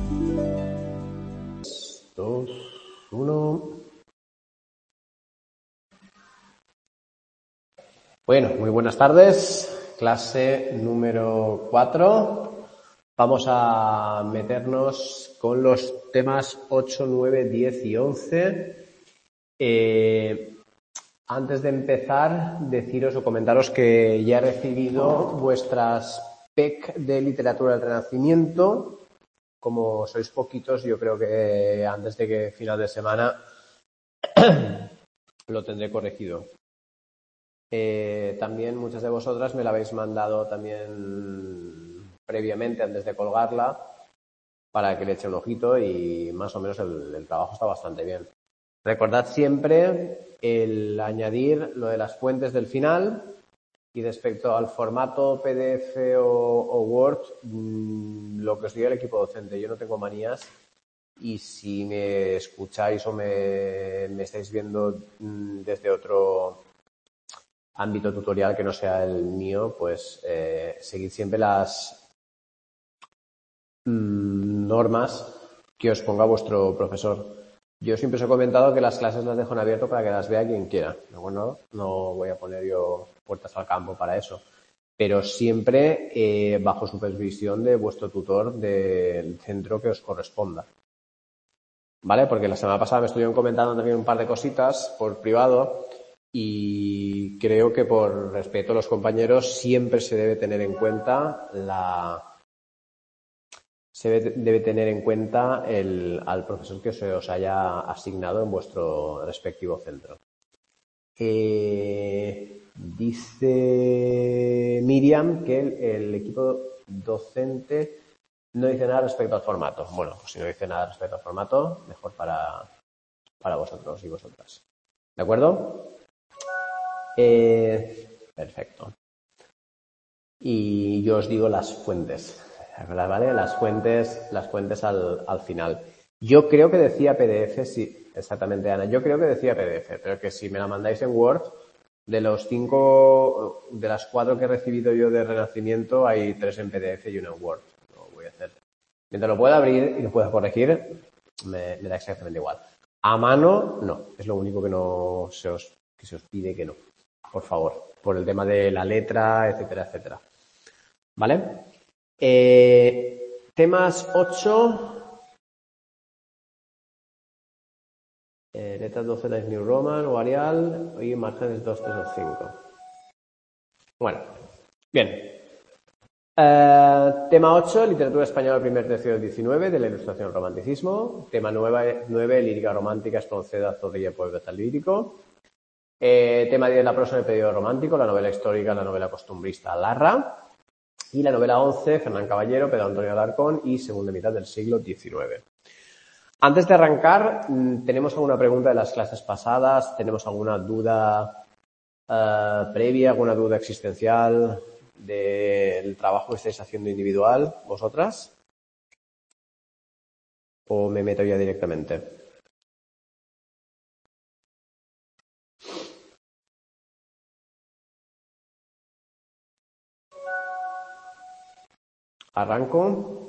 2, 1. Bueno, muy buenas tardes. Clase número 4. Vamos a meternos con los temas 8, 9, 10 y 11. Antes de empezar, deciros o comentaros que ya he recibido vuestras PEC de Literatura del Renacimiento. Como sois poquitos, yo creo que antes de que final de semana lo tendré corregido. También muchas de vosotras me la habéis mandado también previamente, antes de colgarla, para que le eche un ojito y más o menos el trabajo está bastante bien. Recordad siempre el añadir lo de las fuentes del final. Y respecto al formato PDF o Word, lo que os diga el equipo docente, yo no tengo manías y si me escucháis o me estáis viendo desde otro ámbito tutorial que no sea el mío, pues seguid siempre las normas que os ponga vuestro profesor. Yo siempre os he comentado que las clases las dejo en abierto para que las vea quien quiera. Bueno, no voy a poner yo puertas al campo para eso. Pero siempre bajo supervisión de vuestro tutor del centro que os corresponda. ¿Vale? Porque la semana pasada me estuvieron comentando también un par de cositas por privado y creo que por respeto a los compañeros siempre se debe tener en cuenta al profesor que se os haya asignado en vuestro respectivo centro. Dice Miriam que el equipo docente no dice nada respecto al formato. Bueno, pues si no dice nada respecto al formato, mejor para vosotros y vosotras. ¿De acuerdo? Perfecto. Y yo os digo las fuentes. ¿Vale? Las fuentes al final. Yo creo que decía PDF, sí, exactamente, Ana. Yo creo que decía PDF, pero que si me la mandáis en Word, de las 4 que he recibido yo de Renacimiento, hay 3 en PDF y 1 en Word. Lo voy a hacer. Mientras lo pueda abrir y lo pueda corregir, me da exactamente igual. A mano, no. Es lo único que se os pide que no. Por favor. Por el tema de la letra, etcétera, etcétera. ¿Vale? Temas 8. Letras 12 Times New Roman o Arial y márgenes 2, 3 o 5. Bueno, bien. Tema 8, literatura española primer tercio del 19, de la ilustración al romanticismo. Tema 9, lírica romántica, Espronceda, Zorrilla, poeta lírico. Tema 10, la prosa en el periodo romántico, la novela histórica, la novela costumbrista, Larra. Y la novela 11, Fernán Caballero, Pedro Antonio Alarcón y segunda mitad del siglo XIX. Antes de arrancar, ¿tenemos alguna pregunta de las clases pasadas? ¿Tenemos alguna duda previa, alguna duda existencial del trabajo que estáis haciendo individual, vosotras? ¿O me meto ya directamente? ¿Arranco?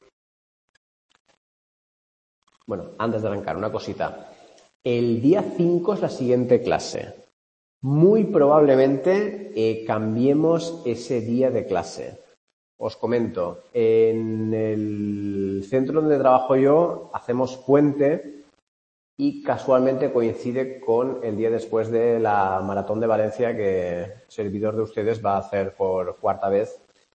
Bueno, antes de arrancar, una cosita. El día 5 es la siguiente clase. Muy probablemente cambiemos ese día de clase. Os comento, en el centro donde trabajo yo hacemos puente y casualmente coincide con el día después de la Maratón de Valencia que el servidor de ustedes va a hacer por 4ª vez.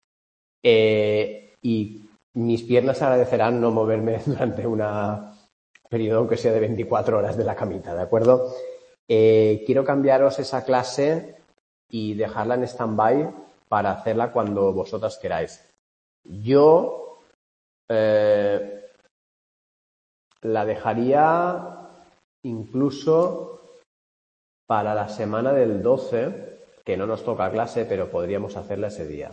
Y mis piernas agradecerán no moverme durante un periodo, aunque sea de 24 horas de la camita, ¿de acuerdo? Quiero cambiaros esa clase y dejarla en stand-by para hacerla cuando vosotras queráis. Yo la dejaría incluso para la semana del 12, que no nos toca clase, pero podríamos hacerla ese día.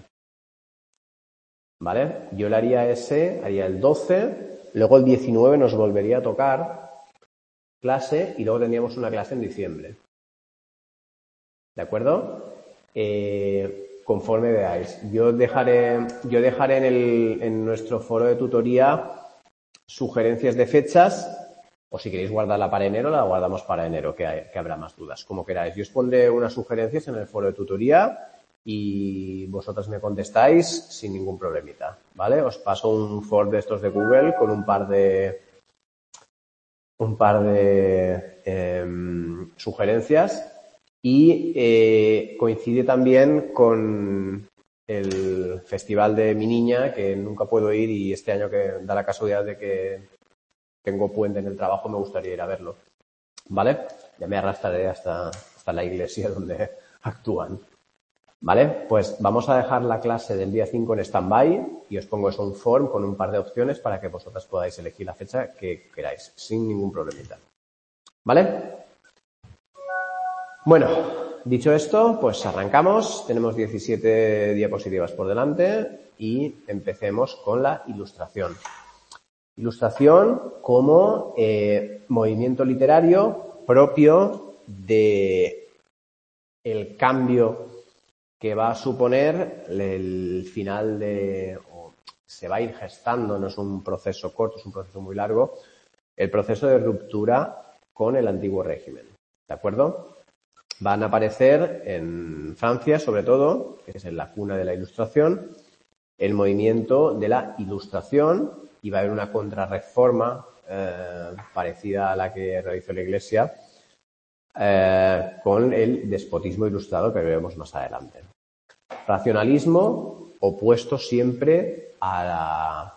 ¿Vale? Yo le haría haría el 12, luego el 19 nos volvería a tocar clase y luego tendríamos una clase en diciembre. ¿De acuerdo? Conforme veáis. Yo dejaré en nuestro foro de tutoría, sugerencias de fechas, o si queréis guardarla para enero, la guardamos para enero, que habrá más dudas, como queráis. Yo os pondré unas sugerencias en el foro de tutoría y vosotras me contestáis sin ningún problemita, ¿vale? Os paso un form de estos de Google con un par de sugerencias y coincide también con el festival de mi niña, que nunca puedo ir, y este año, que da la casualidad de que tengo puente en el trabajo, me gustaría ir a verlo, ¿vale? Ya me arrastraré hasta la iglesia donde actúan, ¿vale? Pues vamos a dejar la clase del día 5 en stand-by y os pongo eso un form con un par de opciones para que vosotras podáis elegir la fecha que queráis, sin ningún problemita, ¿vale? Bueno, dicho esto, pues arrancamos. Tenemos 17 diapositivas por delante y empecemos con la ilustración. Ilustración como movimiento literario propio de el cambio que va a suponer el final o se va a ir gestando, no es un proceso corto, es un proceso muy largo, el proceso de ruptura con el antiguo régimen, ¿de acuerdo? Van a aparecer en Francia, sobre todo, que es en la cuna de la Ilustración, el movimiento de la Ilustración, y va a haber una contrarreforma parecida a la que realizó la Iglesia con el despotismo ilustrado, que veremos más adelante. Racionalismo opuesto siempre a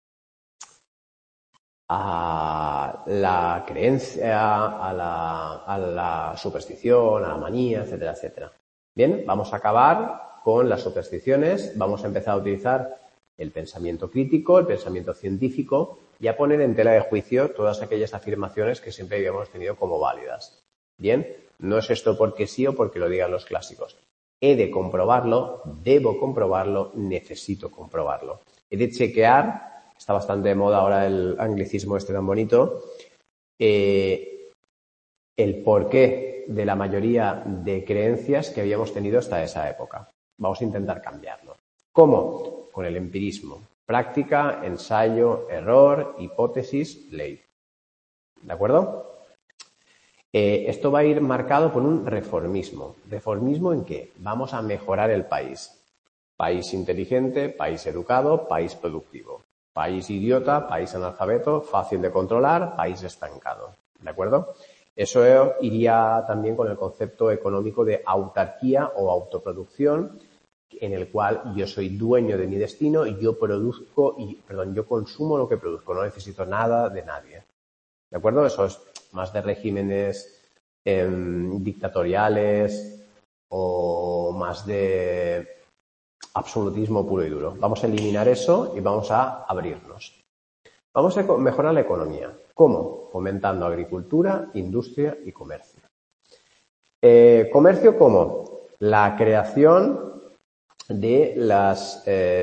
la creencia, a la superstición, a la manía, etcétera, etcétera. Bien, vamos a acabar con las supersticiones, vamos a empezar a utilizar el pensamiento crítico, el pensamiento científico y a poner en tela de juicio todas aquellas afirmaciones que siempre habíamos tenido como válidas. Bien, no es esto porque sí o porque lo digan los clásicos. He de comprobarlo, debo comprobarlo, necesito comprobarlo. He de chequear. Está bastante de moda ahora el anglicismo este tan bonito, el porqué de la mayoría de creencias que habíamos tenido hasta esa época. Vamos a intentar cambiarlo. ¿Cómo? Con el empirismo. Práctica, ensayo, error, hipótesis, ley. ¿De acuerdo? Esto va a ir marcado por un reformismo. ¿Reformismo en qué? Vamos a mejorar el país. País inteligente, país educado, país productivo. País idiota, país analfabeto, fácil de controlar, país estancado. ¿De acuerdo? Eso iría también con el concepto económico de autarquía o autoproducción, en el cual yo soy dueño de mi destino y yo yo consumo lo que produzco, no necesito nada de nadie. ¿De acuerdo? Eso es más de regímenes dictatoriales o más de absolutismo puro y duro. Vamos a eliminar eso y vamos a abrirnos. Vamos a mejorar la economía. ¿Cómo? Fomentando agricultura, industria y comercio. ¿Comercio cómo? La creación de las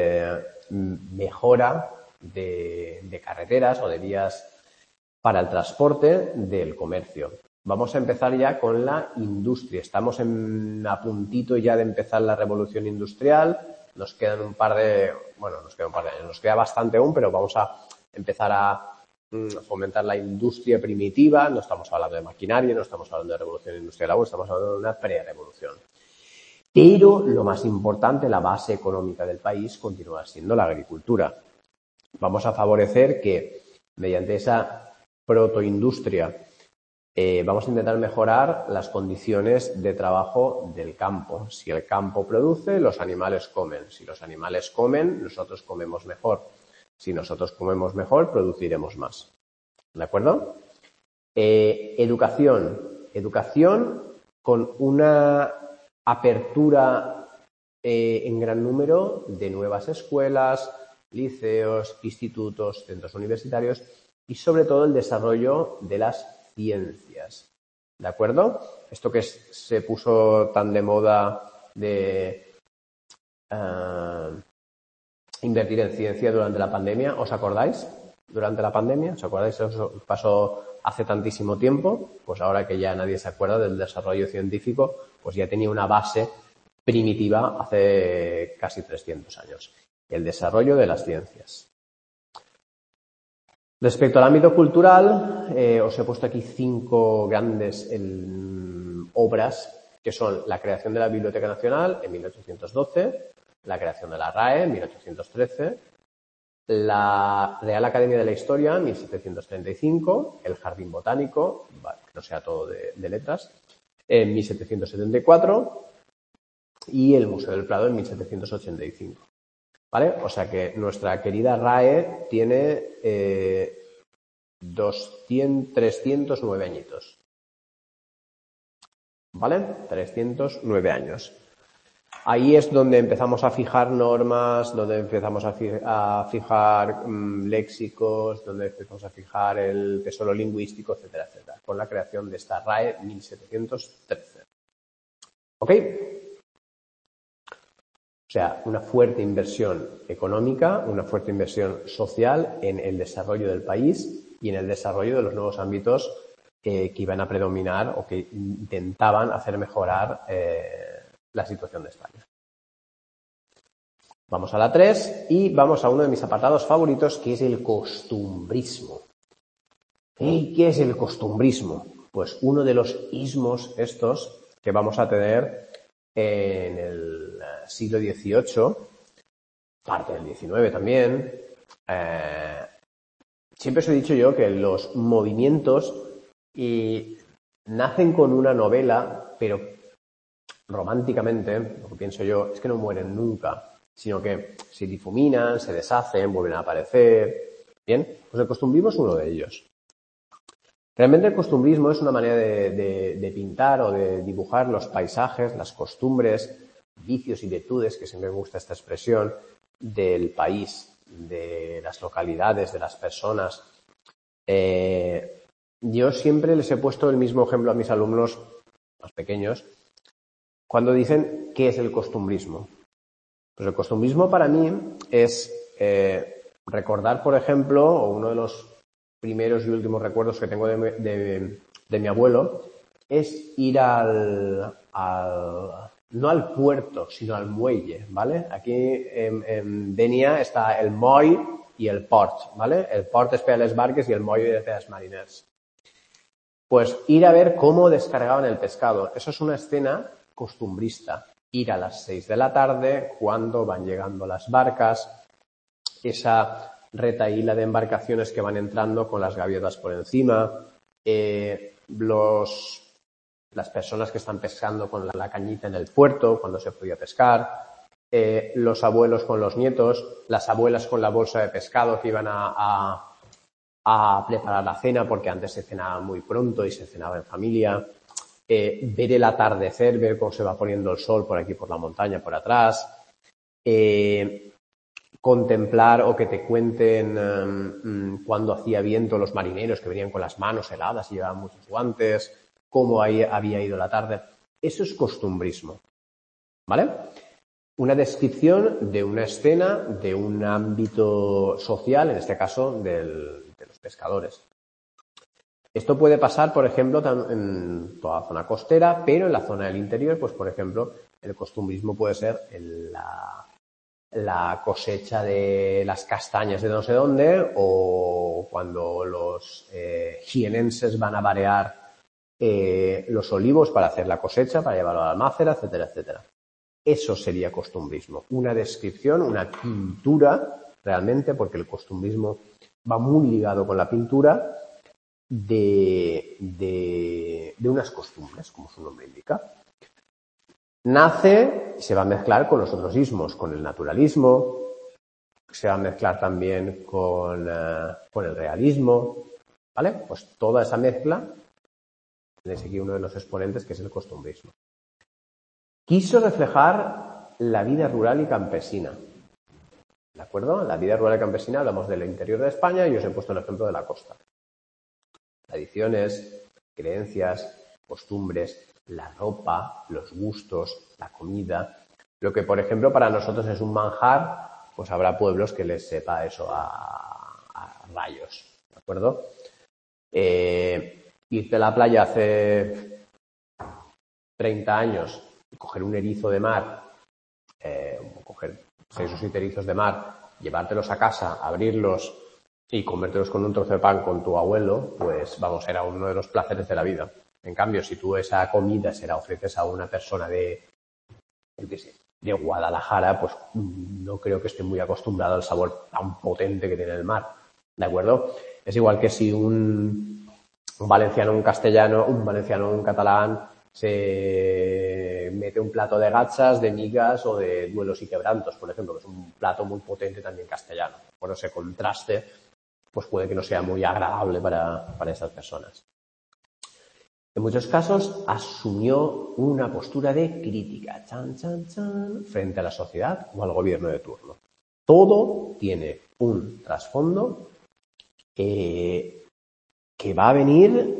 mejora de carreteras o de vías para el transporte del comercio. Vamos a empezar ya con la industria. Estamos a puntito ya de empezar la revolución industrial. Nos quedan un par de años, nos queda bastante aún, pero vamos a empezar a fomentar la industria primitiva. No estamos hablando de maquinaria, no estamos hablando de revolución industrial aún, estamos hablando de una pre-revolución. Pero lo más importante, la base económica del país, continúa siendo la agricultura. Vamos a favorecer que mediante esa protoindustria vamos a intentar mejorar las condiciones de trabajo del campo. Si el campo produce, los animales comen. Si los animales comen, nosotros comemos mejor. Si nosotros comemos mejor, produciremos más. ¿De acuerdo? Educación. Educación con una apertura en gran número de nuevas escuelas, liceos, institutos, centros universitarios y sobre todo el desarrollo de las ciencias. ¿De acuerdo? Esto que se puso tan de moda de invertir en ciencia durante la pandemia, ¿os acordáis? Durante la pandemia, ¿os acordáis? Eso pasó hace tantísimo tiempo, pues ahora que ya nadie se acuerda del desarrollo científico, pues ya tenía una base primitiva hace casi 300 años. El desarrollo de las ciencias. Respecto al ámbito cultural, os he puesto aquí 5 grandes obras, que son la creación de la Biblioteca Nacional en 1812, la creación de la RAE en 1813, la Real Academia de la Historia en 1735, el Jardín Botánico, que no sea todo de letras, en 1774 y el Museo del Prado en 1785. ¿Vale? O sea que nuestra querida RAE tiene 309 añitos. ¿Vale? 309 años. Ahí es donde empezamos a fijar normas, donde empezamos a fijar léxicos, donde empezamos a fijar el tesoro lingüístico, etcétera, etcétera, con la creación de esta RAE 1713. ¿Ok? O sea, una fuerte inversión económica, una fuerte inversión social en el desarrollo del país y en el desarrollo de los nuevos ámbitos que iban a predominar o que intentaban hacer mejorar la situación de España. Vamos a la 3 y vamos a uno de mis apartados favoritos, que es el costumbrismo. ¿Y qué es el costumbrismo? Pues uno de los ismos estos que vamos a tener en el siglo XVIII, parte del XIX también. Siempre os he dicho yo que los movimientos nacen con una novela, pero románticamente, lo que pienso yo, es que no mueren nunca, sino que se difuminan, se deshacen, vuelven a aparecer. Bien, pues el costumbrismo es uno de ellos. Realmente el costumbrismo es una manera de pintar o de dibujar los paisajes, las costumbres, vicios y virtudes, que siempre me gusta esta expresión, del país, de las localidades, de las personas. Yo siempre les he puesto el mismo ejemplo a mis alumnos más pequeños cuando dicen ¿qué es el costumbrismo? Pues el costumbrismo para mí es recordar, por ejemplo, o uno de los primeros y últimos recuerdos que tengo de mi abuelo, es ir no al puerto, sino al muelle, ¿vale? Aquí en Denia está el moll y el port, ¿vale? El port es per a les barques y el moll es per als mariners. Pues ir a ver cómo descargaban el pescado. Eso es una escena costumbrista. Ir a las 6 de la tarde, cuando van llegando las barcas, esa retahíla de embarcaciones que van entrando con las gaviotas por encima, las personas que están pescando con la cañita en el puerto, cuando se podía pescar, los abuelos con los nietos, las abuelas con la bolsa de pescado que iban a preparar la cena, porque antes se cenaba muy pronto y se cenaba en familia, ver el atardecer, ver cómo se va poniendo el sol por aquí, por la montaña, por atrás, contemplar o que te cuenten cuando hacía viento los marineros que venían con las manos heladas y llevaban muchos guantes, cómo había ido la tarde. Eso es costumbrismo, ¿vale? Una descripción de una escena, de un ámbito social, en este caso de los pescadores. Esto puede pasar, por ejemplo, en toda la zona costera, pero en la zona del interior, pues por ejemplo, el costumbrismo puede ser la cosecha de las castañas de no sé dónde, o cuando los jienenses van a varear los olivos para hacer la cosecha, para llevarlo a la almácera, etcétera, etcétera. Eso sería costumbrismo, una descripción, una pintura, realmente, porque el costumbrismo va muy ligado con la pintura de unas costumbres, como su nombre indica. Nace y se va a mezclar con los otros ismos, con el naturalismo, se va a mezclar también con el realismo, ¿vale? Pues toda esa mezcla, tenéis aquí uno de los exponentes que es el costumbrismo. Quiso reflejar la vida rural y campesina, ¿de acuerdo? La vida rural y campesina, hablamos del interior de España y os he puesto el ejemplo de la costa. Tradiciones, creencias, costumbres, la ropa, los gustos, la comida. Lo que, por ejemplo, para nosotros es un manjar, pues habrá pueblos que les sepa eso a rayos, ¿de acuerdo? Irte a la playa hace 30 años y coger un erizo de mar, coger 6 o 7 erizos de mar, llevártelos a casa, abrirlos y comértelos con un trozo de pan con tu abuelo, pues vamos, era uno de los placeres de la vida. En cambio, si tú esa comida se la ofreces a una persona de, yo qué sé, de Guadalajara, pues no creo que esté muy acostumbrado al sabor tan potente que tiene el mar, ¿de acuerdo? Es igual que si un valenciano, un castellano, un valenciano, un catalán se mete un plato de gachas, de migas o de duelos y quebrantos, por ejemplo, que es un plato muy potente también castellano. Por ese contraste, pues puede que no sea muy agradable para esas personas. En muchos casos asumió una postura de crítica, frente a la sociedad o al gobierno de turno. Todo tiene un trasfondo que va a venir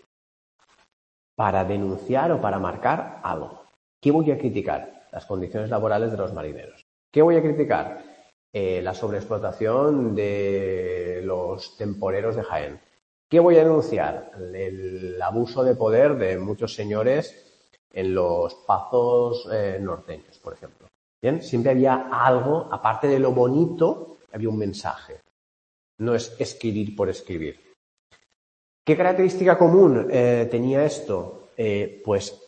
para denunciar o para marcar algo. ¿Qué voy a criticar? Las condiciones laborales de los marineros. ¿Qué voy a criticar? La sobreexplotación de los temporeros de Jaén. ¿Qué voy a denunciar? El abuso de poder de muchos señores en los pazos norteños, por ejemplo. ¿Bien? Siempre había algo, aparte de lo bonito, había un mensaje. No es escribir por escribir. ¿Qué característica común tenía esto? Pues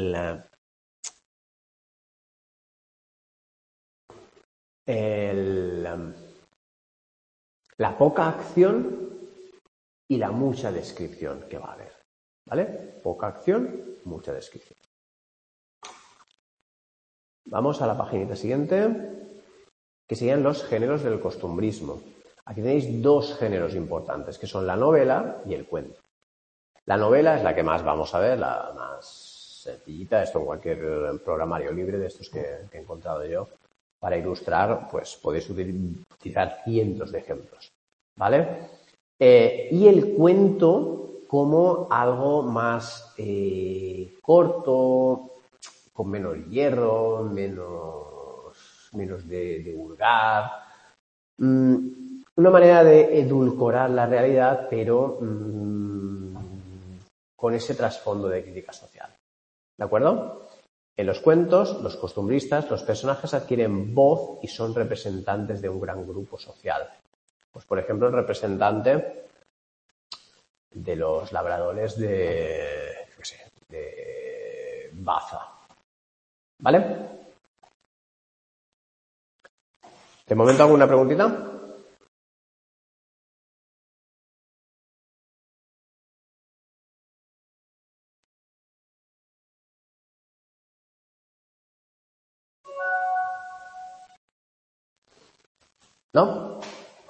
la poca acción y la mucha descripción que va a haber. ¿Vale? Poca acción, mucha descripción. Vamos a la paginita siguiente, que serían los géneros del costumbrismo. Aquí tenéis dos géneros importantes, que son la novela y el cuento. La novela es la que más vamos a ver, la más sencillita, esto en cualquier programario libre de estos que he encontrado yo. Para ilustrar, pues podéis utilizar cientos de ejemplos, ¿vale? Y el cuento como algo más corto, con menos hierro, menos de vulgar. Una manera de edulcorar la realidad, pero con ese trasfondo de crítica social. ¿De acuerdo? En los cuentos, los costumbristas, los personajes adquieren voz y son representantes de un gran grupo social. Pues, por ejemplo, el representante de los labradores de Baza. ¿Vale? ¿De momento alguna preguntita? ¿No?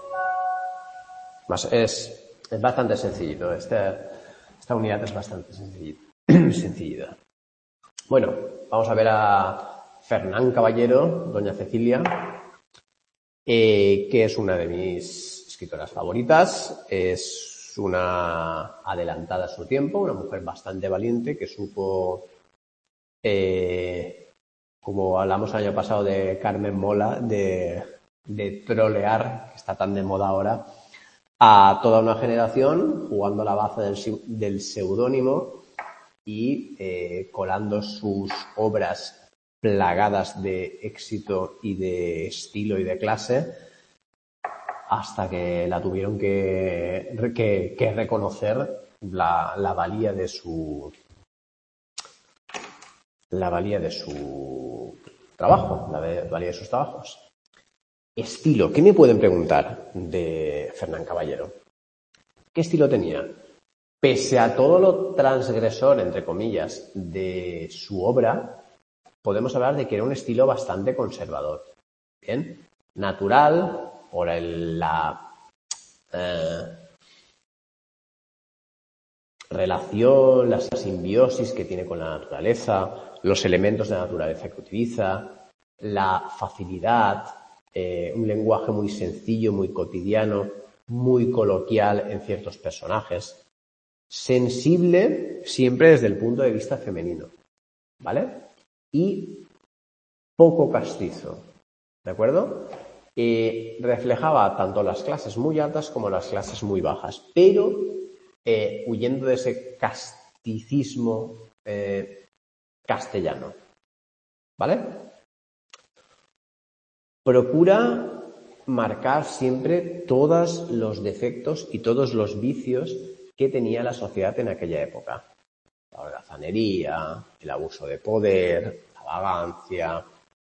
Es bastante sencillito. Esta unidad es bastante sencillita. Bueno, vamos a ver a Fernán Caballero, doña Cecilia, que es una de mis escritoras favoritas. Es una adelantada a su tiempo, una mujer bastante valiente que supo, como hablamos el año pasado de Carmen Mola, de trolear, que está tan de moda ahora, a toda una generación jugando la baza del seudónimo y colando sus obras plagadas de éxito y de estilo y de clase hasta que la tuvieron que reconocer la valía de su trabajo, la valía de sus trabajos. Estilo. ¿Qué me pueden preguntar de Fernán Caballero? ¿Qué estilo tenía? Pese a todo lo transgresor, entre comillas, de su obra, podemos hablar de que era un estilo bastante conservador. Bien, natural, por la relación, la simbiosis que tiene con la naturaleza, los elementos de la naturaleza que utiliza, la facilidad, un lenguaje muy sencillo, muy cotidiano, muy coloquial en ciertos personajes, sensible siempre desde el punto de vista femenino, ¿vale? Y poco castizo, ¿de acuerdo? Reflejaba tanto las clases muy altas como las clases muy bajas, pero huyendo de ese casticismo castellano, ¿vale? Procura marcar siempre todos los defectos y todos los vicios que tenía la sociedad en aquella época. La holgazanería, el abuso de poder, la vagancia,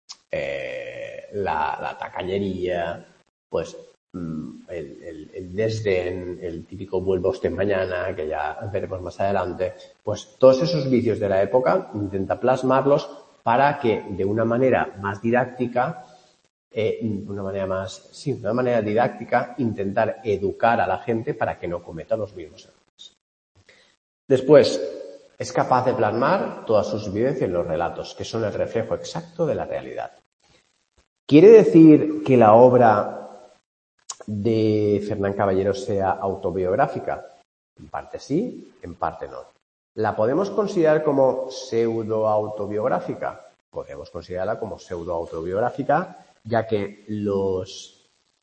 la tacañería, pues el desdén, el típico vuelva usted mañana, que ya veremos más adelante, pues todos esos vicios de la época intenta plasmarlos para que de una manera más didáctica, de una manera didáctica, intentar educar a la gente para que no cometa los mismos errores. Después, es capaz de plasmar todas sus vivencias en los relatos, que son el reflejo exacto de la realidad. ¿Quiere decir que la obra de Fernán Caballero sea autobiográfica? En parte sí, en parte no. ¿La podemos considerar como pseudo-autobiográfica? Podemos considerarla como pseudo-autobiográfica, ya que los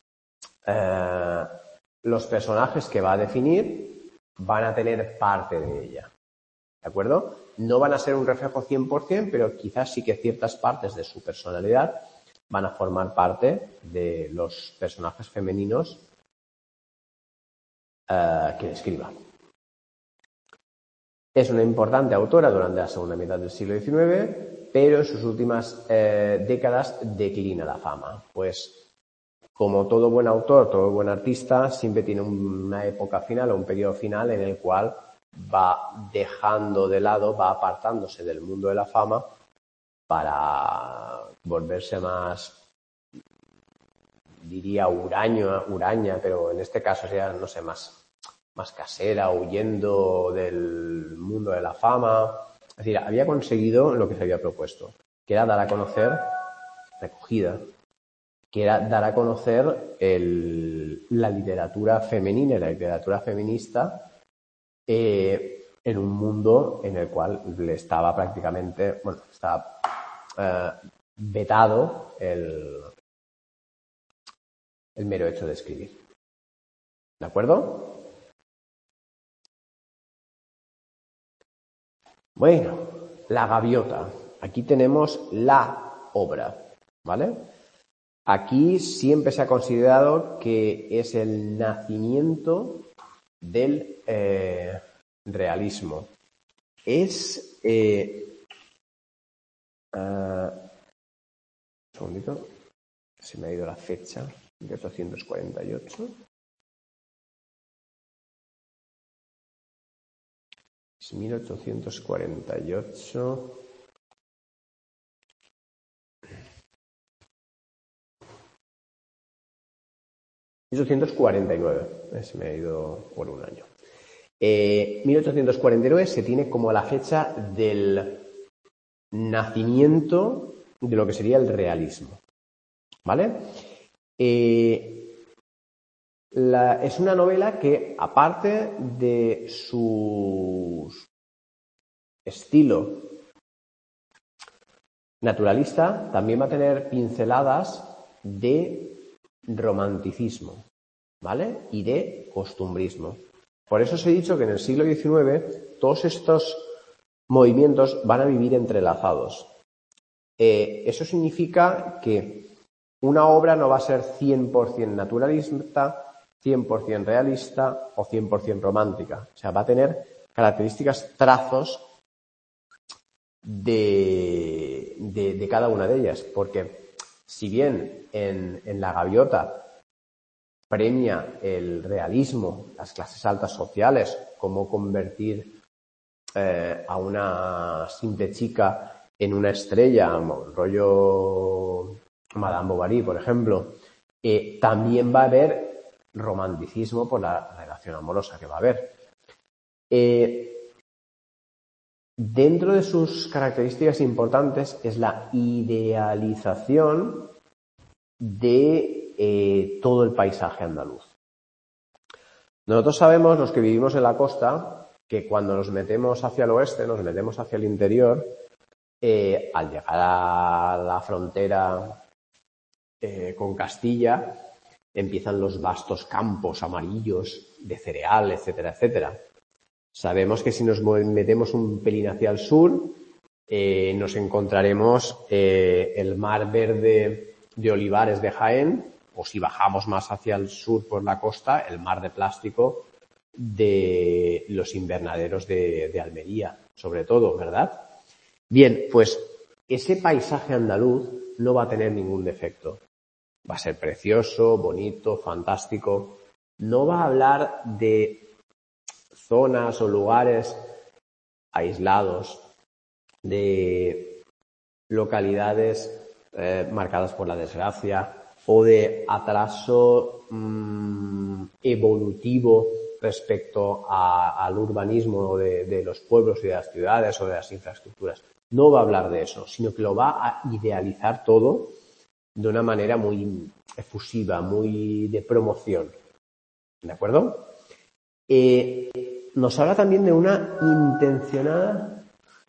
personajes que va a definir van a tener parte de ella. ¿De acuerdo? No van a ser un reflejo 100%, pero quizás sí que ciertas partes de su personalidad van a formar parte de los personajes femeninos que escriba. Es una importante autora durante la segunda mitad del siglo XIX, pero en sus últimas décadas declina la fama. Pues, como todo buen autor, todo buen artista, siempre tiene una época final o un periodo final en el cual va dejando de lado, va apartándose del mundo de la fama para volverse más, diría, huraña, pero en este caso sería, no sé, más casera, huyendo del mundo de la fama. Es decir, había conseguido lo que se había propuesto, que era dar a conocer recogida, que era dar a conocer la literatura femenina y la literatura feminista en un mundo en el cual le estaba prácticamente, estaba vetado el mero hecho de escribir. ¿De acuerdo? Bueno, La Gaviota. Aquí tenemos la obra, ¿vale? Aquí siempre se ha considerado que es el nacimiento del realismo. Es... un segundito, se me ha ido la fecha, 1848. Es 1848. Se me ha ido por un año. 1849 se tiene como la fecha del nacimiento de lo que sería el realismo, ¿vale? Es una novela que, aparte de su estilo naturalista, también va a tener pinceladas de romanticismo, ¿vale? Y de costumbrismo. Por eso os he dicho que en el siglo XIX todos estos movimientos van a vivir entrelazados. Eso significa que una obra no va a ser 100% naturalista, 100% realista o 100% romántica. O sea, va a tener características, trazos de cada una de ellas. Porque si bien en La Gaviota premia el realismo, las clases altas sociales, cómo convertir a una simple chica en una estrella, rollo Madame Bovary, por ejemplo, también va a haber romanticismo por la relación amorosa que va a haber. Dentro de sus características importantes es la idealización de todo el paisaje andaluz. Nosotros sabemos, los que vivimos en la costa, que cuando nos metemos hacia el oeste, nos metemos hacia el interior, al llegar a la frontera con Castilla, empiezan los vastos campos amarillos de cereal, etcétera, etcétera. Sabemos que si nos metemos un pelín hacia el sur, nos encontraremos el mar verde de olivares de Jaén o si bajamos más hacia el sur por la costa, el mar de plástico de los invernaderos de Almería, sobre todo, ¿verdad? Bien, pues ese paisaje andaluz no va a tener ningún defecto. Va a ser precioso, bonito, fantástico. No va a hablar de zonas o lugares aislados, de localidades marcadas por la desgracia o de atraso evolutivo respecto al urbanismo de los pueblos y de las ciudades o de las infraestructuras. No va a hablar de eso, sino que lo va a idealizar todo de una manera muy efusiva, muy de promoción. ¿De acuerdo? Nos habla también de una intencionada...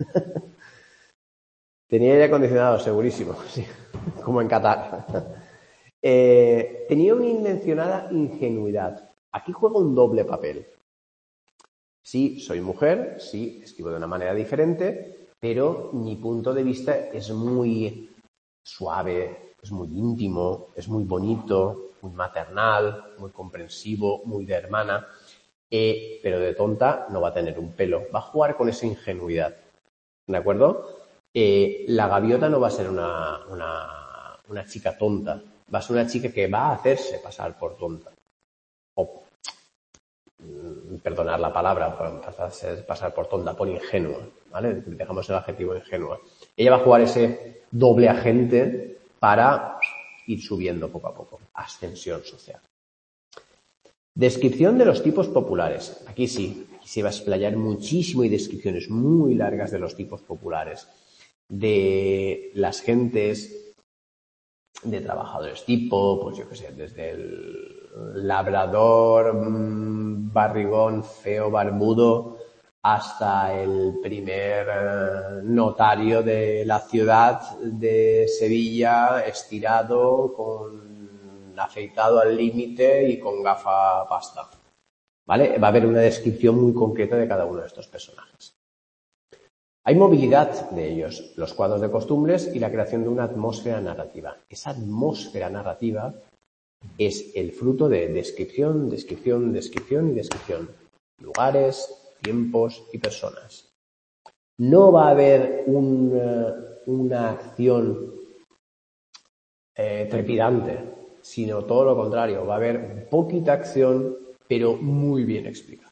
Tenía aire acondicionado, segurísimo, sí, como en Qatar. Tenía una intencionada ingenuidad. Aquí juega un doble papel. Sí, soy mujer, sí, escribo de una manera diferente, pero mi punto de vista es muy suave, es muy íntimo, es muy bonito, muy maternal, muy comprensivo, muy de hermana, pero de tonta no va a tener un pelo. Va a jugar con esa ingenuidad, ¿de acuerdo? La gaviota no va a ser una chica tonta, va a ser una chica que va a hacerse pasar por tonta. O, perdonar la palabra, pasar por tonta, por ingenua, ¿vale? Dejamos el adjetivo ingenua. Ella va a jugar ese doble agente para ir subiendo poco a poco. Ascensión social. Descripción de los tipos populares. Aquí sí, aquí se va a explayar muchísimo y descripciones muy largas de los tipos populares. De las gentes, de trabajadores tipo, pues yo qué sé, desde el labrador, barrigón, feo, barbudo, hasta el primer notario de la ciudad de Sevilla, estirado, afeitado al límite y con gafa pasta. ¿Vale? Va a haber una descripción muy concreta de cada uno de estos personajes. Hay movilidad de ellos, los cuadros de costumbres y la creación de una atmósfera narrativa. Esa atmósfera narrativa es el fruto de descripción, descripción, descripción y descripción. Lugares, tiempos y personas. No va a haber una acción trepidante, sino todo lo contrario. Va a haber poquita acción, pero muy bien explicada.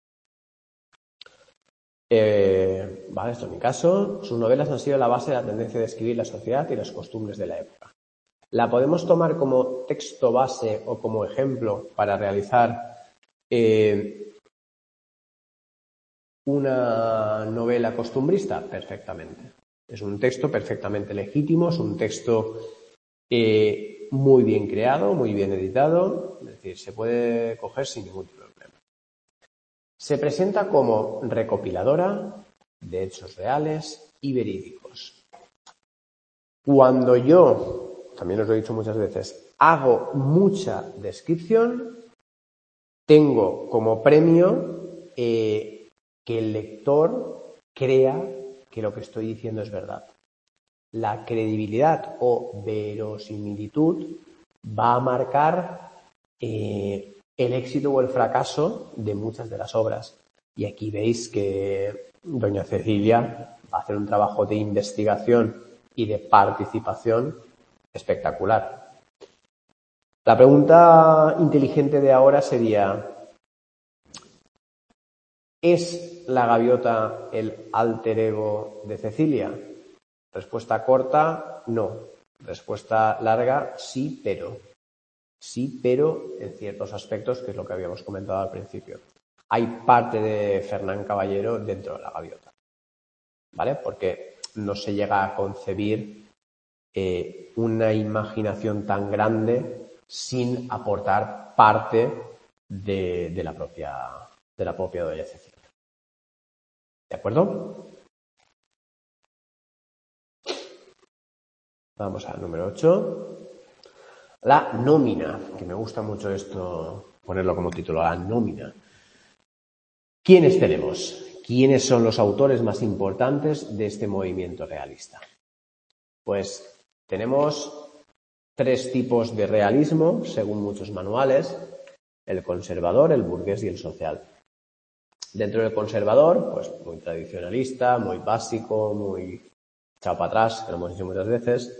Vale, esto es mi caso. Sus novelas han sido la base de la tendencia de escribir la sociedad y las costumbres de la época. La podemos tomar como texto base o como ejemplo para realizar una novela costumbrista. Perfectamente. Es un texto perfectamente legítimo, es un texto muy bien creado, muy bien editado, es decir, se puede coger sin ningún problema. Se presenta como recopiladora de hechos reales y verídicos. Cuando yo, también os lo he dicho muchas veces, hago mucha descripción, tengo como premio que el lector crea que lo que estoy diciendo es verdad. La credibilidad o verosimilitud va a marcar el éxito o el fracaso de muchas de las obras. Y aquí veis que doña Cecilia va a hacer un trabajo de investigación y de participación espectacular. La pregunta inteligente de ahora sería: ¿es la gaviota el alter ego de Cecilia? Respuesta corta, no. Respuesta larga, sí, pero. Sí, pero en ciertos aspectos, que es lo que habíamos comentado al principio. Hay parte de Fernán Caballero dentro de la gaviota, ¿vale? Porque no se llega a concebir una imaginación tan grande sin aportar parte de la propia doña Cecilia. ¿De acuerdo? Vamos al número 8. La nómina, que me gusta mucho esto, ponerlo como título, la nómina. ¿Quiénes tenemos? ¿Quiénes son los autores más importantes de este movimiento realista? Pues tenemos tres tipos de realismo, según muchos manuales: el conservador, el burgués y el social. Dentro del conservador, pues muy tradicionalista, muy básico, muy echado para atrás, que lo hemos dicho muchas veces.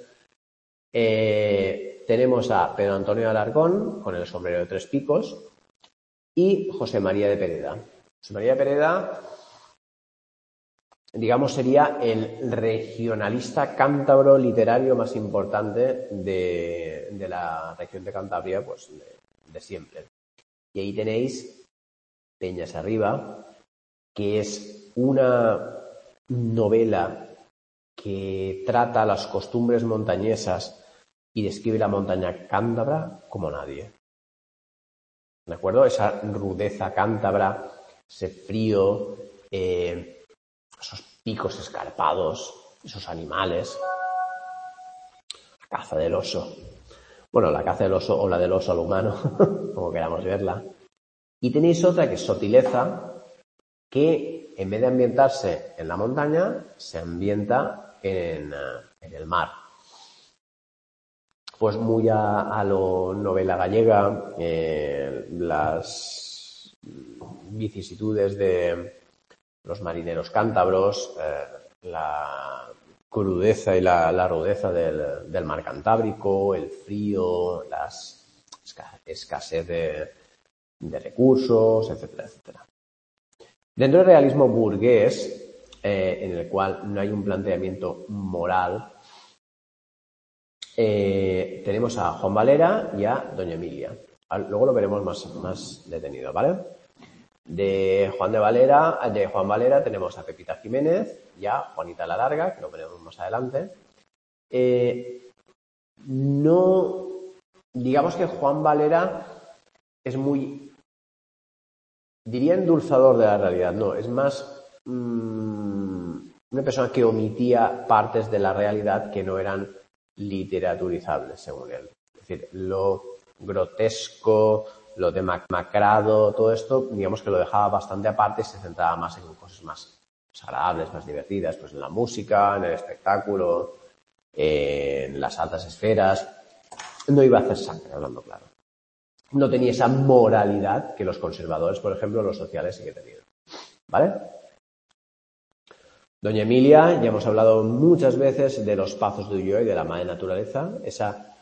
Tenemos a Pedro Antonio de Alarcón, con el sombrero de tres picos, y José María de Pereda. José María de Pereda, digamos, sería el regionalista cántabro literario más importante de la región de Cantabria, pues de siempre. Y ahí tenéis Peñas Arriba, que es una novela que trata las costumbres montañesas y describe la montaña cántabra como nadie. ¿De acuerdo? Esa rudeza cántabra, ese frío, esos picos escarpados, esos animales. La caza del oso. Bueno, la caza del oso o la del oso al humano, como queramos verla. Y tenéis otra que es Sotileza, que en vez de ambientarse en la montaña, se ambienta en el mar. Pues muy a lo novela gallega, las vicisitudes de los marineros cántabros, la crudeza y la rudeza del mar Cantábrico, el frío, la escasez de recursos, etcétera, etcétera. Dentro del realismo burgués, en el cual no hay un planteamiento moral, tenemos a Juan Valera y a Doña Emilia. Luego lo veremos más detenido, ¿vale? De Juan Valera tenemos a Pepita Jiménez y a Juanita la Larga, que lo veremos más adelante. No, digamos que Juan Valera es muy, diría, endulzador de la realidad. No, es más una persona que omitía partes de la realidad que no eran literaturizables, según él. Es decir, lo grotesco, lo demacrado, todo esto, digamos que lo dejaba bastante aparte y se centraba más en cosas más agradables, más divertidas, pues en la música, en el espectáculo, en las altas esferas. No iba a hacer sangre, hablando claro. No tenía esa moralidad que los conservadores, por ejemplo, los sociales sí que tenían. ¿Vale? Doña Emilia, ya hemos hablado muchas veces de los Pazos de Ulloa y de la madre naturaleza, esa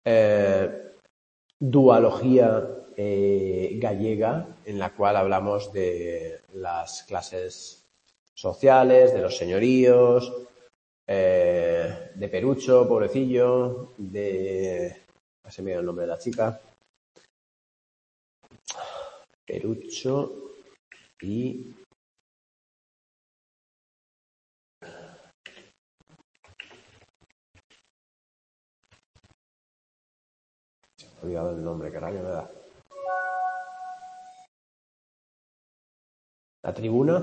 dualogía gallega en la cual hablamos de las clases sociales, de los señoríos, de Perucho, pobrecillo, se me dio el nombre de la chica, Perucho y he olvidado el nombre, qué rabia me da. La tribuna.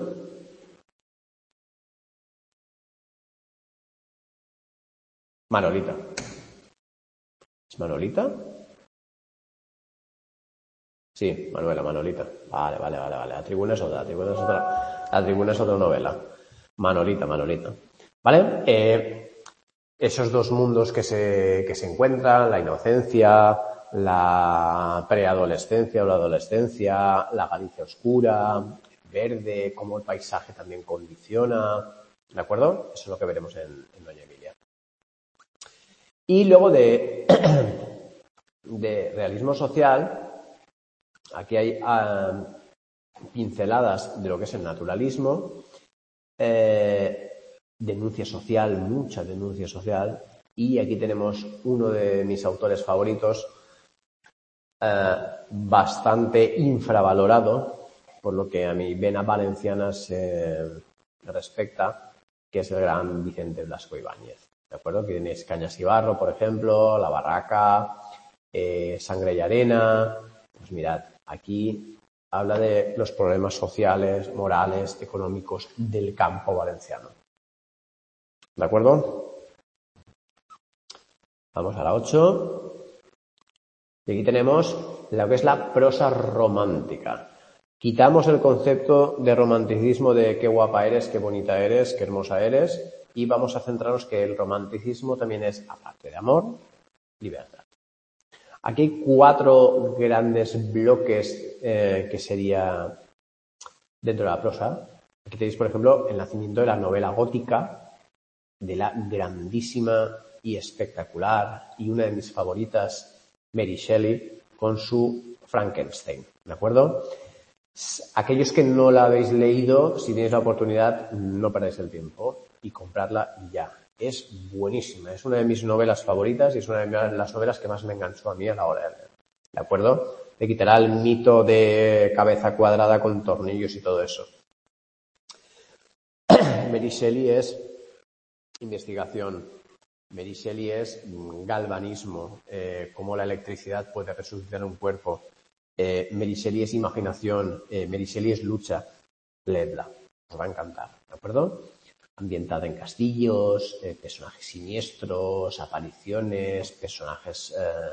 Manolita. ¿Es Manolita? Sí, Manolita. Vale. La tribuna es otra. La tribuna es otra novela. Manolita. ¿Vale? Esos dos mundos que se encuentran, la inocencia, la preadolescencia o la adolescencia, la Galicia oscura, verde, cómo el paisaje también condiciona, ¿de acuerdo? Eso es lo que veremos en Doña Emilia. Y luego de realismo social, aquí hay pinceladas de lo que es el naturalismo, denuncia social, mucha denuncia social, y aquí tenemos uno de mis autores favoritos, bastante infravalorado, por lo que a mi vena valenciana se respecta, que es el gran Vicente Blasco Ibáñez. ¿De acuerdo? Aquí tenéis Cañas y Barro, por ejemplo, La Barraca, Sangre y Arena. Pues mirad, aquí habla de los problemas sociales, morales, económicos del campo valenciano. ¿De acuerdo? Vamos a la 8. Y aquí tenemos lo que es la prosa romántica. Quitamos el concepto de romanticismo de qué guapa eres, qué bonita eres, qué hermosa eres, y vamos a centrarnos que el romanticismo también es, aparte de amor, libertad. Aquí hay 4 grandes bloques que sería dentro de la prosa. Aquí tenéis, por ejemplo, el nacimiento de la novela gótica, de la grandísima y espectacular y una de mis favoritas, Mary Shelley, con su Frankenstein, ¿de acuerdo? Aquellos que no la habéis leído, si tenéis la oportunidad, no perdáis el tiempo y compradla ya. Es buenísima, es una de mis novelas favoritas y es una de las novelas que más me enganchó a mí a la hora de leer, ¿de acuerdo? Le quitará el mito de cabeza cuadrada con tornillos y todo eso. Mary Shelley es investigación. Mary Shelley es galvanismo, cómo la electricidad puede resucitar un cuerpo. Mary Shelley es imaginación. Mary Shelley es lucha. Leedla, os va a encantar, ¿de acuerdo? Ambientada en castillos, personajes siniestros, apariciones, personajes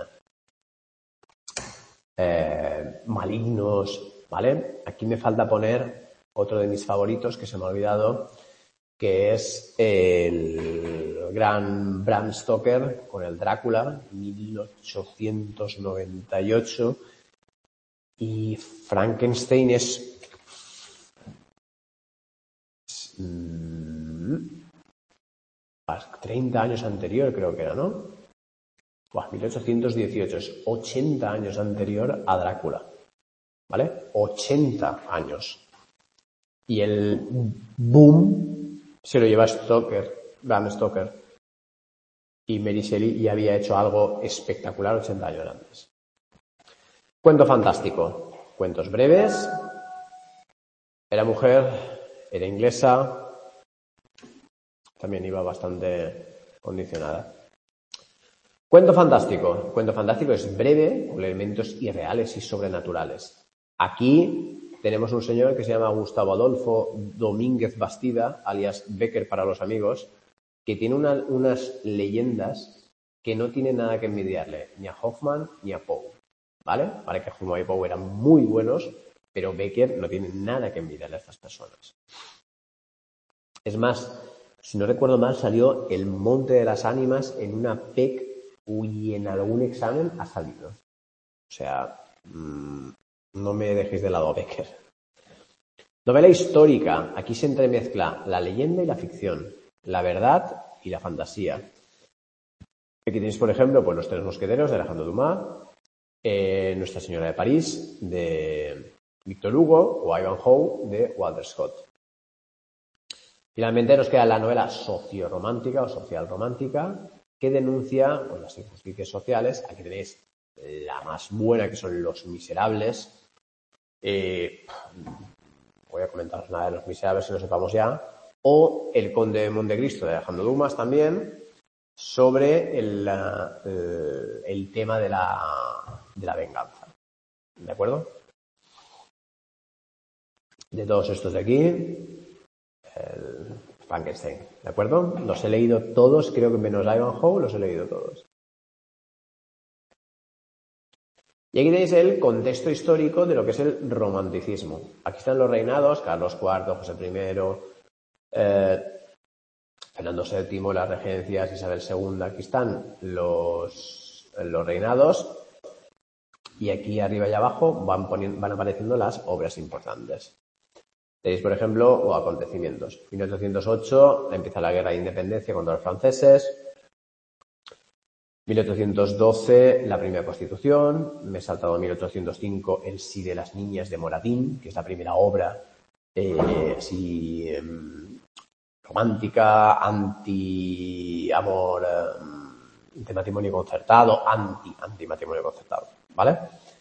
malignos, ¿vale? Aquí me falta poner otro de mis favoritos que se me ha olvidado, que es el gran Bram Stoker con el Drácula, 1898, y Frankenstein es 30 años anterior, creo que era, ¿no? 1818, es 80 años anterior a Drácula, ¿vale? 80 años. Y el boom se lo lleva Bram Stoker. Y Mary Shelley ya había hecho algo espectacular 80 años antes. Cuento fantástico. Cuentos breves. Era mujer, era inglesa. También iba bastante condicionada. Cuento fantástico. Cuento fantástico es breve, con elementos irreales y sobrenaturales. Aquí tenemos un señor que se llama Gustavo Adolfo Domínguez Bastida, alias Becker para los amigos, que tiene unas leyendas que no tienen nada que envidiarle ni a Hoffman ni a Poe, ¿vale? Vale que Hoffman y Poe eran muy buenos, pero Becker no tiene nada que envidiarle a estas personas. Es más, si no recuerdo mal, salió El Monte de las Ánimas en una PEC y en algún examen ha salido. O sea, no me dejéis de lado a Becker. Novela histórica. Aquí se entremezcla la leyenda y la ficción, la verdad y la fantasía. Aquí tenéis, por ejemplo, pues Los Tres Mosqueteros de Alejandro Dumas, Nuestra Señora de París de Victor Hugo o Ivanhoe de Walter Scott. Finalmente nos queda la novela sociorromántica o social romántica que denuncia pues, las injusticias sociales. Aquí tenéis la más buena, que son Los Miserables. Voy a comentaros nada de Los Miserables si lo sepamos ya. O El Conde de Montecristo de Alejandro Dumas también, sobre el tema de la venganza. ¿De acuerdo? De todos estos de aquí, el Frankenstein. ¿De acuerdo? Los he leído todos, creo que menos Ivanhoe, los he leído todos. Y aquí tenéis el contexto histórico de lo que es el romanticismo. Aquí están los reinados, Carlos IV, José I, Fernando VII, las regencias, Isabel II. Aquí están los reinados y aquí arriba y abajo van apareciendo las obras importantes. Tenéis, por ejemplo, acontecimientos. 1808 empieza la guerra de independencia contra los franceses. 1812, la primera Constitución. Me he saltado en 1805 el Sí de las niñas de Moratín, que es la primera obra romántica, anti-amor, anti-matrimonio concertado, anti-matrimonio concertado, ¿vale?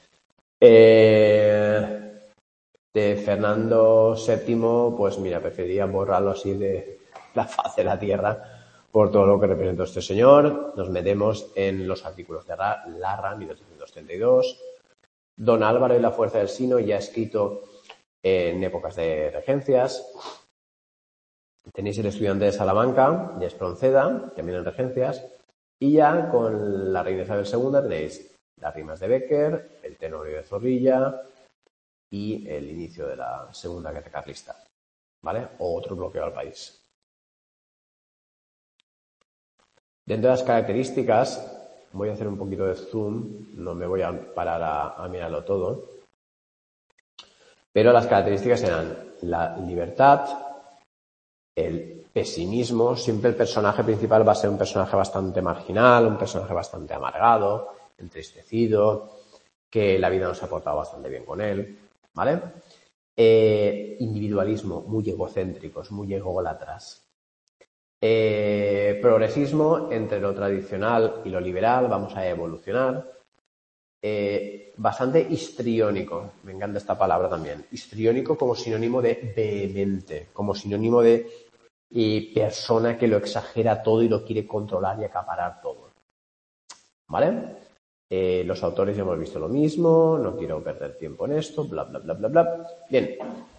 De Fernando VII, pues mira, prefería borrarlo así de la faz de la tierra por todo lo que representó este señor. Nos metemos en los artículos de Larra, 1832. Don Álvaro y la fuerza del Sino, ya escrito en épocas de regencias. Tenéis El estudiante de Salamanca, de Espronceda, también en regencias. Y ya con la reina Isabel II tenéis Las rimas de Becker, El tenorio de Zorrilla y el inicio de la Segunda Guerra Carlista, ¿vale? O otro bloqueo al país. Dentro de las características voy a hacer un poquito de zoom, no me voy a parar a mirarlo todo. Pero las características eran la libertad, el pesimismo. Siempre el personaje principal va a ser un personaje bastante marginal, un personaje bastante amargado, entristecido, que la vida no se ha portado bastante bien con él, ¿vale? Individualismo, muy egocéntricos, muy ególatras. Progresismo, entre lo tradicional y lo liberal, vamos a evolucionar. Bastante histriónico, me encanta esta palabra también. Histriónico como sinónimo de vehemente, como sinónimo de persona que lo exagera todo y lo quiere controlar y acaparar todo. ¿Vale? Los autores ya hemos visto lo mismo, no quiero perder tiempo en esto, bla, bla, bla, bla, bla. Bien.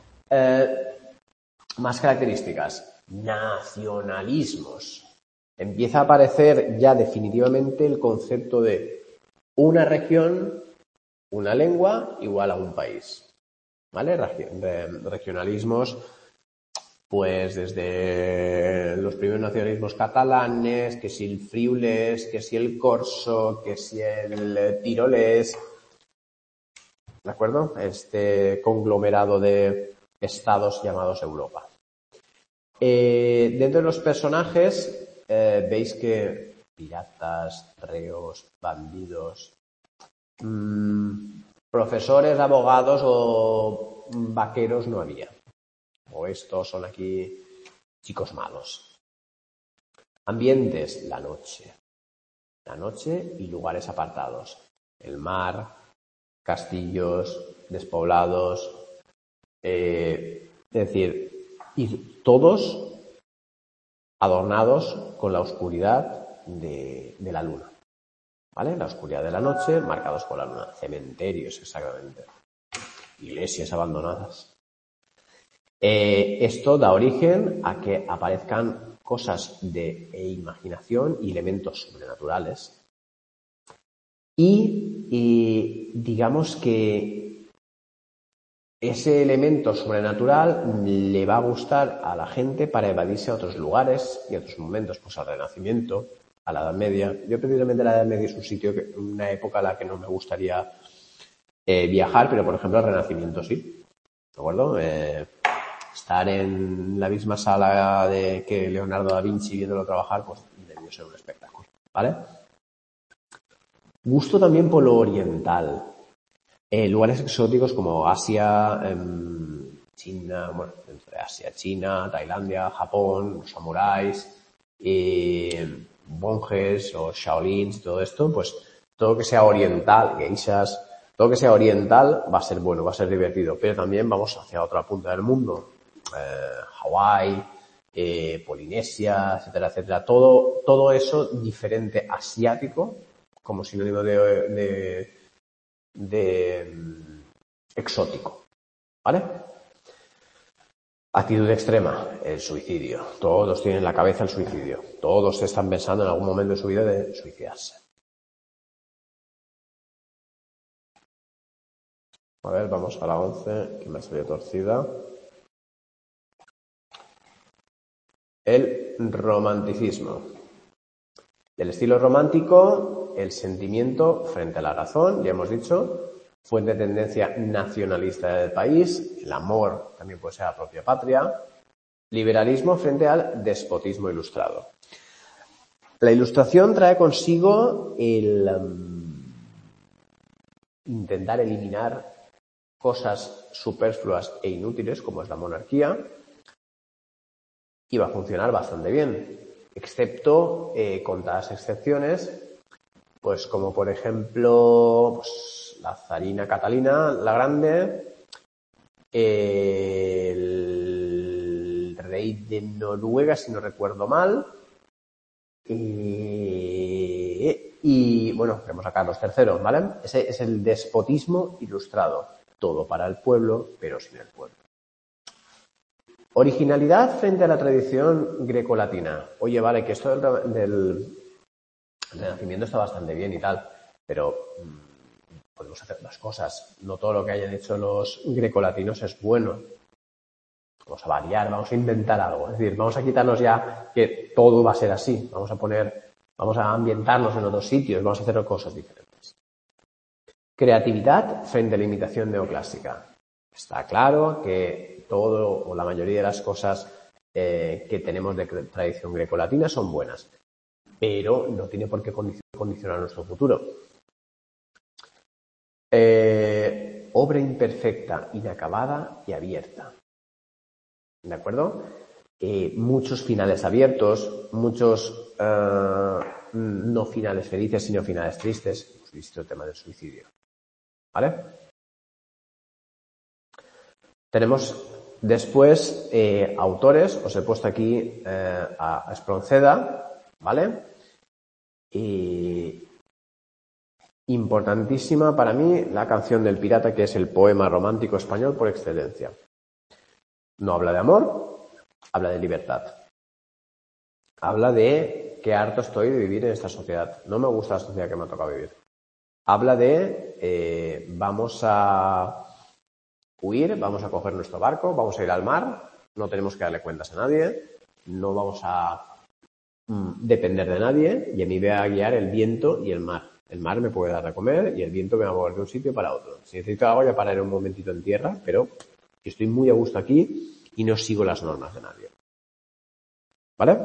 Más características. Nacionalismos. Empieza a aparecer ya definitivamente el concepto de una región, una lengua igual a un país. ¿Vale? Regionalismos, pues desde los primeros nacionalismos catalanes, que si el friulés, que si el corso, que si el tirolés, ¿de acuerdo? Este conglomerado de estados llamados Europa. Dentro de los personajes veis que piratas, reos, bandidos, profesores, abogados o vaqueros no había. O estos son aquí chicos malos. Ambientes, la noche. La noche y lugares apartados. El mar, castillos, despoblados. Es decir, y todos adornados con la oscuridad de la luna. ¿Vale? La oscuridad de la noche, marcados por la luna. Cementerios, exactamente. Iglesias abandonadas. Esto da origen a que aparezcan cosas de imaginación y elementos sobrenaturales. Y digamos que ese elemento sobrenatural le va a gustar a la gente para evadirse a otros lugares y a otros momentos, pues al Renacimiento, a la Edad Media. Yo precisamente la Edad Media es un sitio, una época a la que no me gustaría viajar, pero por ejemplo al Renacimiento sí. ¿De acuerdo? Estar en la misma sala que Leonardo da Vinci viéndolo trabajar, pues debió ser un espectáculo, ¿vale? Gusto también por lo oriental. Lugares exóticos como Asia, China, bueno, entre Asia, China, Tailandia, Japón, los samuráis, monjes o shaolins, todo esto, pues todo lo que sea oriental, geishas, todo lo que sea oriental va a ser bueno, va a ser divertido, pero también vamos hacia otra punta del mundo. Hawái, Polinesia, etcétera, etcétera. Todo eso diferente asiático como sinónimo de exótico. ¿Vale? Actitud extrema, el suicidio. Todos tienen en la cabeza el suicidio. Todos están pensando en algún momento de su vida de suicidarse. A ver, vamos a la 11, que me ha salido torcida. El romanticismo. Del estilo romántico, el sentimiento frente a la razón, ya hemos dicho, fuente de tendencia nacionalista del país, el amor también puede ser la propia patria, liberalismo frente al despotismo ilustrado. La ilustración trae consigo el intentar eliminar cosas superfluas e inútiles, como es la monarquía, y va a funcionar bastante bien, excepto contadas excepciones, pues como por ejemplo pues, la zarina Catalina la Grande, el rey de Noruega, si no recuerdo mal, y bueno, tenemos a Carlos III, ¿vale? Ese es el despotismo ilustrado, todo para el pueblo, pero sin el pueblo. Originalidad frente a la tradición grecolatina. Oye, vale, que esto del Renacimiento está bastante bien y tal, pero podemos hacer más cosas. No todo lo que hayan hecho los grecolatinos es bueno. Vamos a variar, vamos a inventar algo. Es decir, vamos a quitarnos ya que todo va a ser así. Vamos a poner Vamos a ambientarnos en otros sitios, vamos a hacer cosas diferentes. Creatividad frente a la imitación neoclásica. Está claro que todo o la mayoría de las cosas que tenemos de tradición grecolatina son buenas, pero no tiene por qué condicionar nuestro futuro. Obra imperfecta, inacabada y abierta. ¿De acuerdo? Muchos finales abiertos, muchos no finales felices, sino finales tristes. Hemos visto el tema del suicidio. ¿Vale? Tenemos después autores. Os he puesto aquí a Espronceda, ¿vale? Y importantísima para mí la canción del pirata, que es el poema romántico español por excelencia. No habla de amor, habla de libertad. Habla de qué harto estoy de vivir en esta sociedad. No me gusta la sociedad que me ha tocado vivir. Habla de vamos a huir, vamos a coger nuestro barco, vamos a ir al mar, no tenemos que darle cuentas a nadie, no vamos a depender de nadie, y a mí me va a guiar el viento y el mar. El mar me puede dar a comer y el viento me va a mover de un sitio para otro. Si necesito algo, ya pararé un momentito en tierra, pero estoy muy a gusto aquí y no sigo las normas de nadie. ¿Vale?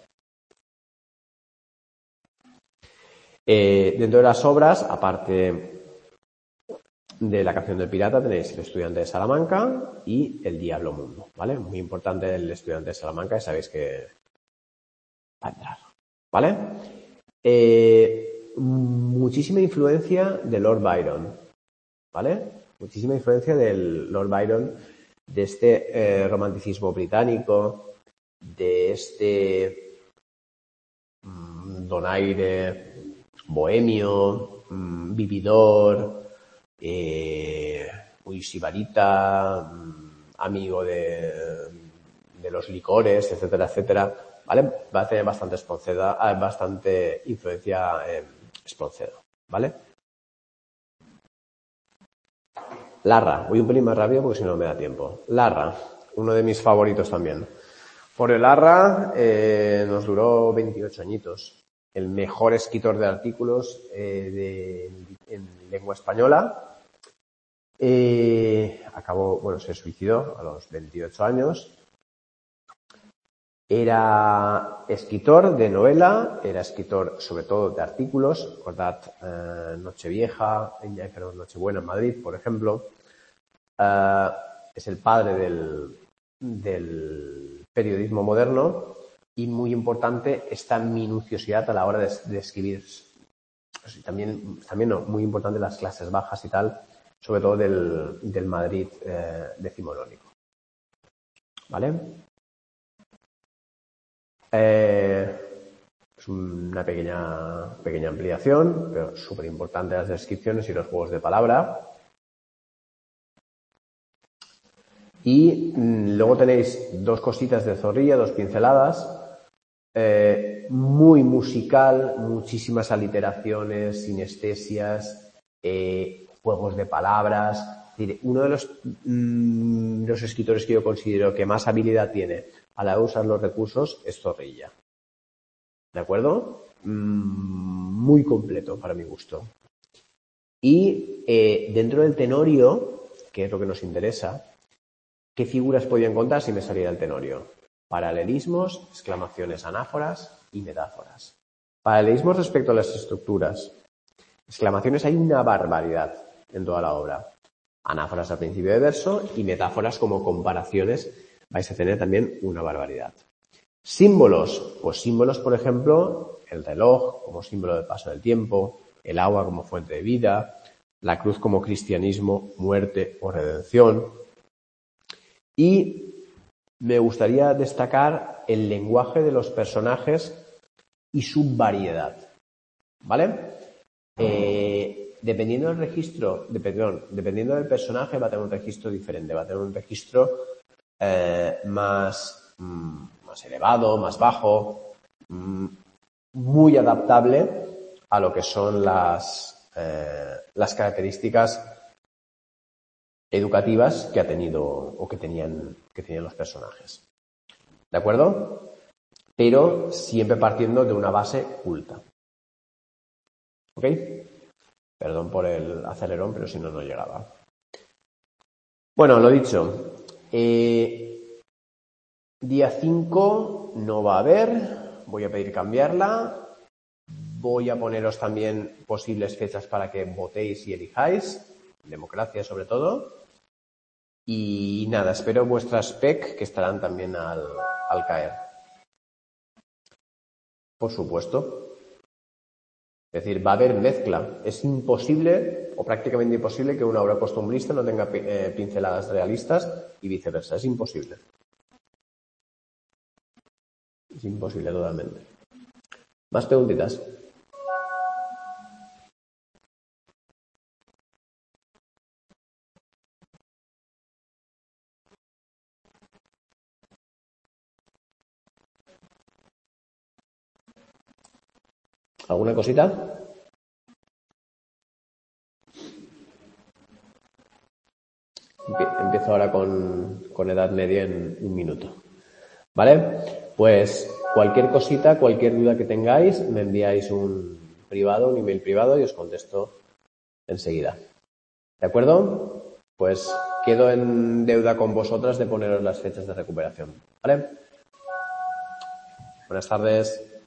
Dentro de las obras, aparte de la canción del pirata, tenéis El estudiante de Salamanca y El diablo mundo, ¿vale? Muy importante el estudiante de Salamanca, y sabéis que va a entrar, ¿vale? Muchísima influencia de Lord Byron, ¿vale? Muchísima influencia del Lord Byron, de este romanticismo británico, de este donaire bohemio, vividor, muy sibarita, amigo de los licores, etcétera, etcétera, ¿vale? Va a tener bastante influencia Espronceda, ¿vale? Larra, voy un pelín más rápido porque si no me da tiempo. Larra, uno de mis favoritos también. Por el Larra nos duró 28 añitos. El mejor escritor de artículos en lengua española. Se suicidó a los 28 años. Era escritor de novela, era escritor sobre todo de artículos. Recordad Nochebuena en Madrid, por ejemplo. Es el padre del periodismo moderno y, muy importante, esta minuciosidad a la hora de escribir. También muy importante las clases bajas y tal, sobre todo del Madrid decimonónico. ¿Vale? Es una pequeña ampliación, pero súper importante las descripciones y los juegos de palabra. Y luego tenéis dos cositas de Zorrilla, dos pinceladas. Muy musical, muchísimas aliteraciones, sinestesias, juegos de palabras. Uno de los escritores que yo considero que más habilidad tiene a la hora de usar los recursos es Zorrilla. ¿De acuerdo? Muy completo para mi gusto. Y dentro del tenorio, que es lo que nos interesa, ¿qué figuras podía encontrar si me saliera el tenorio? Paralelismos, exclamaciones, anáforas y metáforas. Paralelismos respecto a las estructuras. Exclamaciones hay una barbaridad en toda la obra. Anáforas al principio de verso y metáforas como comparaciones vais a tener también una barbaridad. Símbolos, pues símbolos, por ejemplo, el reloj como símbolo del paso del tiempo, el agua como fuente de vida, la cruz como cristianismo, muerte o redención. Y me gustaría destacar el lenguaje de los personajes y su variedad, ¿vale? Dependiendo del personaje va a tener un registro diferente, va a tener un registro más elevado, más bajo, muy adaptable a lo que son las características educativas que ha tenido o que tenían los personajes. ¿De acuerdo? pero siempre partiendo de una base culta. ¿Ok? Perdón por el acelerón, pero si no, no llegaba. Bueno, lo dicho. Día 5 no va a haber. Voy a pedir cambiarla. Voy a poneros también posibles fechas para que votéis y elijáis. Democracia sobre todo. Y nada, espero vuestras PEC que estarán también al caer. Por supuesto. Es decir, va a haber mezcla. Es imposible o prácticamente imposible que una obra costumbrista no tenga pinceladas realistas y viceversa. Es imposible. Es imposible totalmente. ¿Más preguntitas? ¿Alguna cosita? Empiezo ahora con Edad Media en un minuto. ¿Vale? Pues cualquier cosita, cualquier duda que tengáis, me enviáis un email privado y os contesto enseguida. ¿De acuerdo? Pues quedo en deuda con vosotras de poneros las fechas de recuperación. ¿Vale? Buenas tardes.